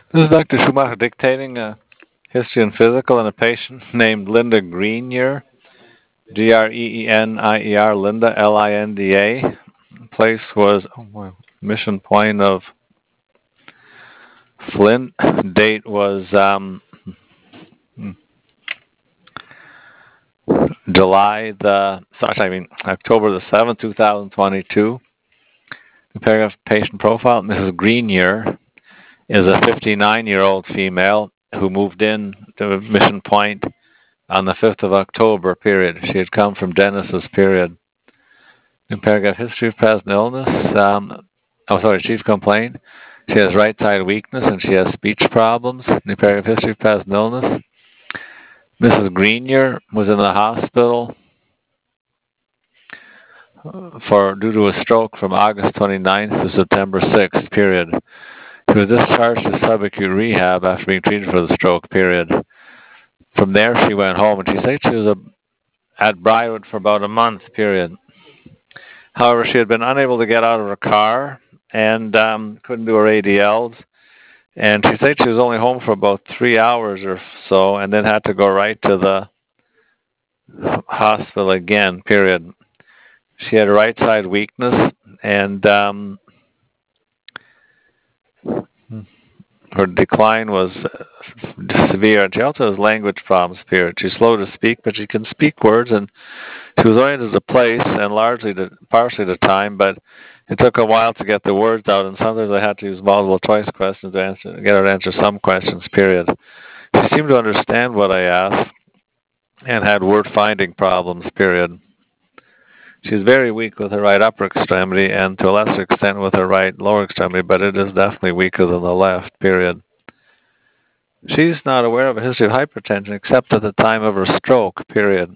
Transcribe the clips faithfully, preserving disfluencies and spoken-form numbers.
This is Doctor Schumacher dictating a history and physical in a patient named Linda Greenier, G R E E N I E R, Linda, L I N D A. Place was oh, wow, Mission Point of Flint. Date was um, July the, sorry, I mean October the seventh, two thousand twenty-two. The paragraph patient profile, Missus Greenier is a fifty-nine-year-old female who moved in to Mission Point on the fifth of October, period. She had come from Genesis, period. New paragraph, history of present illness. Um, oh, sorry, chief complaint. She has right side weakness and she has speech problems. New paragraph, history of present illness. Missus Greenier was in the hospital for due to a stroke from August twenty-ninth to September sixth, period. She was discharged to subacute rehab after being treated for the stroke, period. From there, she went home, and she said she was a, at Briarwood for about a month, period. However, she had been unable to get out of her car and um, couldn't do her A D Ls. And she said she was only home for about three hours or so and then had to go right to the hospital again, period. She had a right side weakness and um, her decline was severe. And she also has language problems, period. She's slow to speak, but she can speak words, and she was oriented to place and largely to, partially to time, but it took a while to get the words out, and sometimes I had to use multiple choice questions to answer, get her to answer some questions, period. She seemed to understand what I asked and had word finding problems, period. She's very weak with her right upper extremity and to a lesser extent with her right lower extremity, but it is definitely weaker than the left, period. She's not aware of a history of hypertension except at the time of her stroke, period.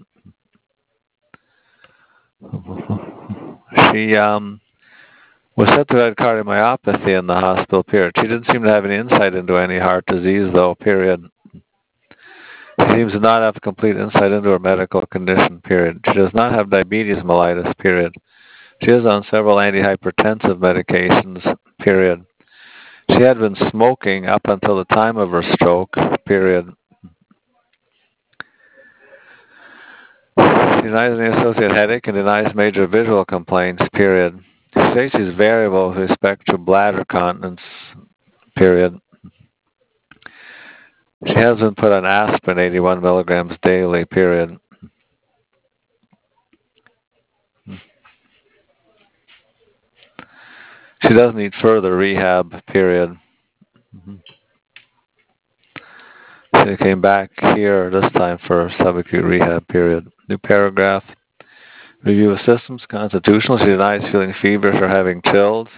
She um, was said to have had cardiomyopathy in the hospital, period. She didn't seem to have any insight into any heart disease, though, period. She seems to not have complete insight into her medical condition, period. She does not have diabetes mellitus, period. She is on several antihypertensive medications, period. She had been smoking up until the time of her stroke, period. She denies any associated headache and denies major visual complaints, period. She says she's variable with respect to bladder continence, period. She has been put on aspirin eighty-one milligrams daily, period. She does need further rehab, period. She came back here this time for subacute rehab, period. New paragraph. Review of systems, constitutional. She denies feeling feverish or having chills.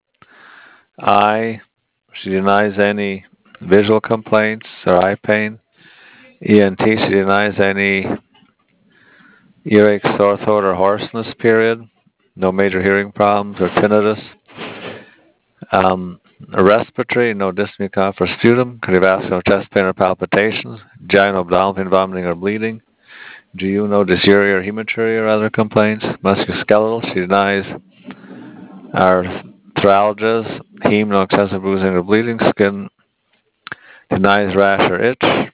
Eye. She denies any visual complaints or eye pain. E N T. She denies any earache, sore throat, or hoarseness, period. No major hearing problems or tinnitus. Um, respiratory, no dyspnea, cough, or sputum. Cardiovascular, chest pain or palpitations. G I, no abdominal pain, vomiting, or bleeding. G U, no dysuria or hematuria or other complaints. Musculoskeletal, she denies arthralgias. Heme, no excessive bruising or bleeding. Skin, denies rash or itch.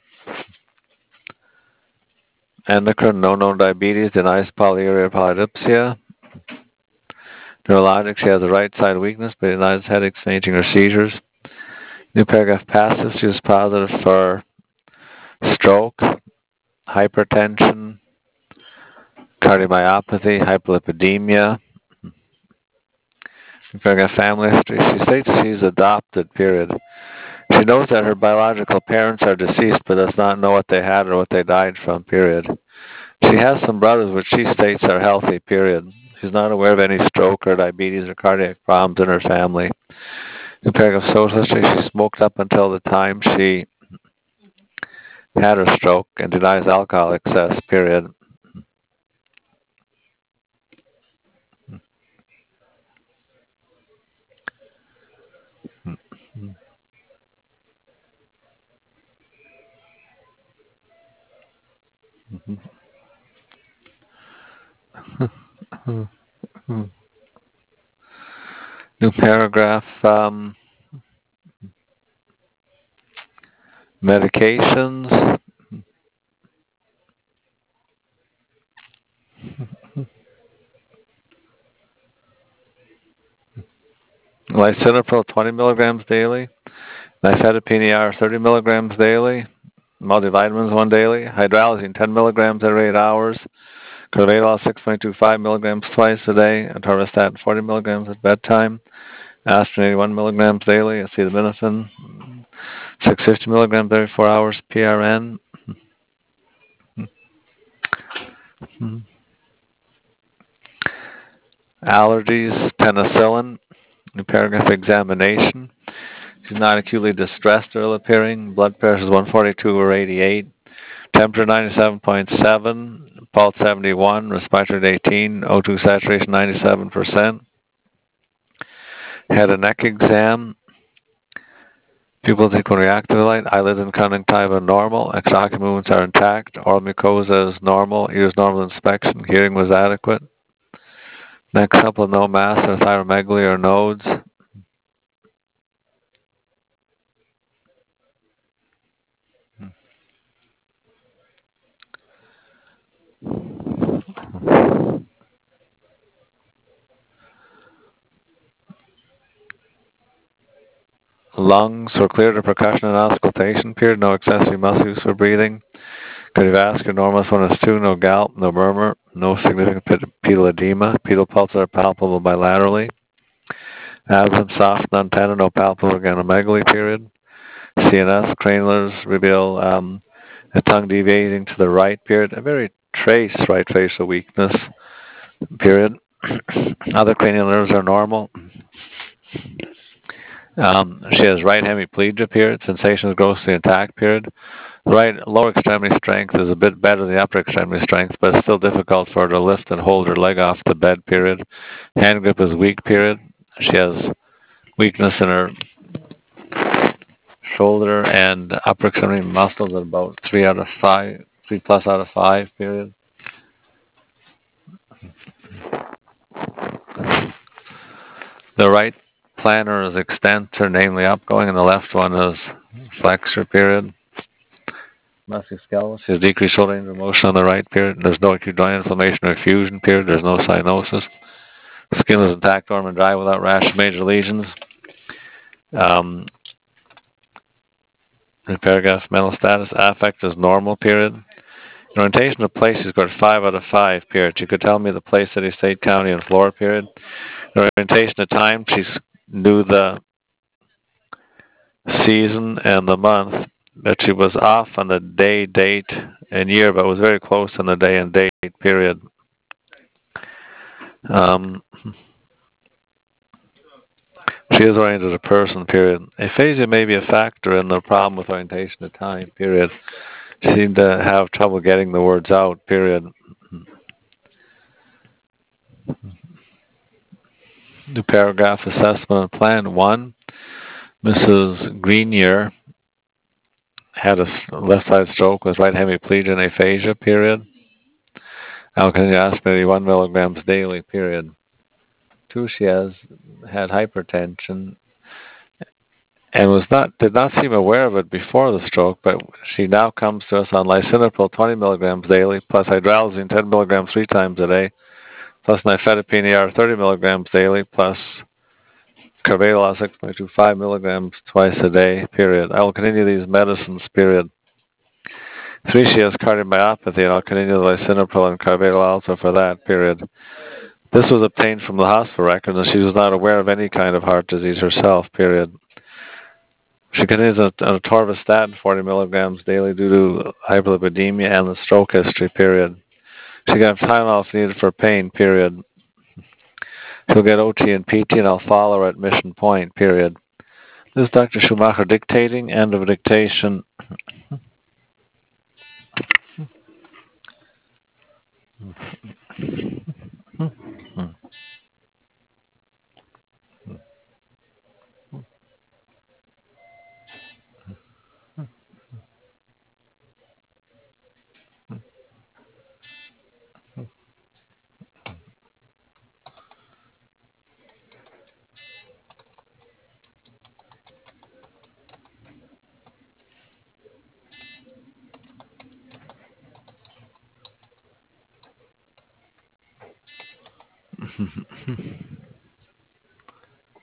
Endocrine, no known diabetes. Denies polyuria or polydipsia. Neurologic, she has a right side weakness, but denies headaches, fainting, or seizures. New paragraph, passive, she was positive for stroke, hypertension, cardiomyopathy, hyperlipidemia. New paragraph, family history, she states she's adopted, period. She knows that her biological parents are deceased, but does not know what they had or what they died from, period. She has some brothers which she states are healthy, period. She's not aware of any stroke or diabetes or cardiac problems in her family. In paragraph social history, she smoked up until the time she had her stroke and denies alcohol excess, period. New paragraph. Um, Medications. Lisinopril twenty milligrams daily. Nifedipine E R thirty milligrams daily. Multivitamins one daily. Hydralazine ten milligrams every eight hours. Carvedal six point two five milligrams twice a day. Atorvastatin forty milligrams at bedtime. Aspirin eighty-one milligrams daily. Acetaminophen six hundred fifty milligrams every four hours. P R N. Allergies. Penicillin. New paragraph examination. She's not acutely distressed or ill appearing. Blood pressure is one forty-two over eighty-eight. Temperature ninety-seven point seven. Pulse seventy-one. Respiratory rate eighteen. O two saturation ninety-seven percent. Head and neck exam. Pupils equal react to the light. Eyelids and conjunctiva normal. Exocular movements are intact. Oral mucosa is normal. Ears normal inspection. Hearing was adequate. Next up with no mass or thyromegaly or nodes. Lungs were cleared of percussion and auscultation period. No accessory muscle use for breathing. Cardiovascular normal S one S two. No gout. No murmur. No significant pedal edema. Pedal pulses are palpable bilaterally. Absent soft non-tender. No palpable organomegaly period. C N S cranials reveal um, a tongue deviating to the right period. A very trace right facial weakness period. Other cranial nerves are normal. Um, she has right hemiplegia period. Sensation is grossly intact period. Right lower extremity strength is a bit better than the upper extremity strength, but it's still difficult for her to lift and hold her leg off the bed period. Hand grip is weak period. She has weakness in her shoulder and upper extremity muscles at about three out of five, three plus out of five period. The right plantar is extensor, namely upgoing, and the left one is flexor period. Musculoskeletal. She has decreased shoulder range of motion on the right period. There's no acute joint inflammation or effusion period. There's no cyanosis. Skin is intact, warm, and dry without rash or major lesions. Um, in paragraph, mental status, affect is normal period. In orientation to place, she's got five out of five period. She could tell me the place, city, state, county, and floor period. In orientation to time, she knew the season and the month that she was off on the day, date, and year, but was very close on the day and date period. Um, she is oriented as a person, period. Aphasia may be a factor in the problem with orientation to time, period. She seemed to have trouble getting the words out, period. New paragraph, assessment and plan. One, Missus Greenier had a left side stroke with right hemiplegia and aphasia, period. Alkaline aspirin one milligrams daily, period. Two, she has had hypertension and was not did not seem aware of it before the stroke, but she now comes to us on lisinopril twenty milligrams daily, plus hydralazine ten milligrams three times a day, plus nifedipine E R thirty milligrams daily, plus carvedal six point two five milligrams twice a day, period. I will continue these medicines, period. Three, she has cardiomyopathy, and I'll continue the lisinopril and carvedal also for that, period. This was obtained from the hospital record, and she was not aware of any kind of heart disease herself, period. She continues on atorvastatin forty milligrams daily due to hyperlipidemia and the stroke history, period. She got Tylenol if needed for pain, period. She'll get O T and P T, and I'll follow her at Mission Point, period. This is Doctor Schumacher dictating. End of dictation.